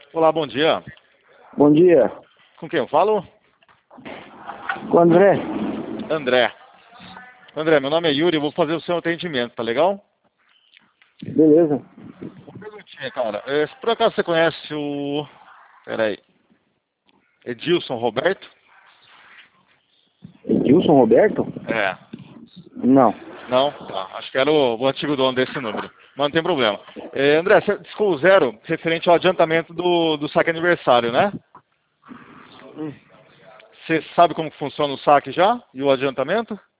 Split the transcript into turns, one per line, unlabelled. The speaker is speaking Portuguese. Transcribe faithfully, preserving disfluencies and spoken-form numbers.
Olá, bom dia.
Bom dia.
Com quem eu falo?
Com o André.
André. André, meu nome é Yuri, eu vou fazer o seu atendimento, tá legal?
Beleza.
Uma perguntinha, cara. É, se por acaso você conhece o... Peraí. Edilson Roberto?
Edilson Roberto?
É.
Não.
Não? Tá. Acho que era o, o antigo dono desse número. Mas não tem problema. É, André, você discou o zero referente ao adiantamento do, do saque aniversário, né?
Hum.
Você sabe como funciona o saque já? E o adiantamento?